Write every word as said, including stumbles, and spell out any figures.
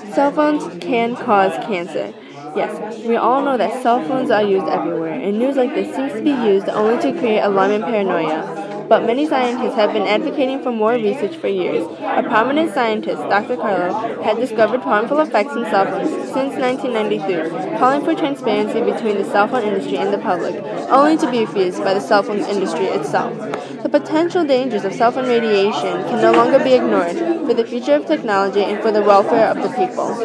Cell phones can cause cancer. Yes, we all know that cell phones are used everywhere, and news like this seems to be used only to create alarm and paranoia. But many scientists have been advocating for more research for years. A prominent scientist, Doctor Carlo, had discovered harmful effects in cell phones since nineteen ninety-three, calling for transparency between the cell phone industry and the public, only to be refused by the cell phone industry itself. The potential dangers of cell phone radiation can no longer be ignored for the future of technology and for the welfare of the people.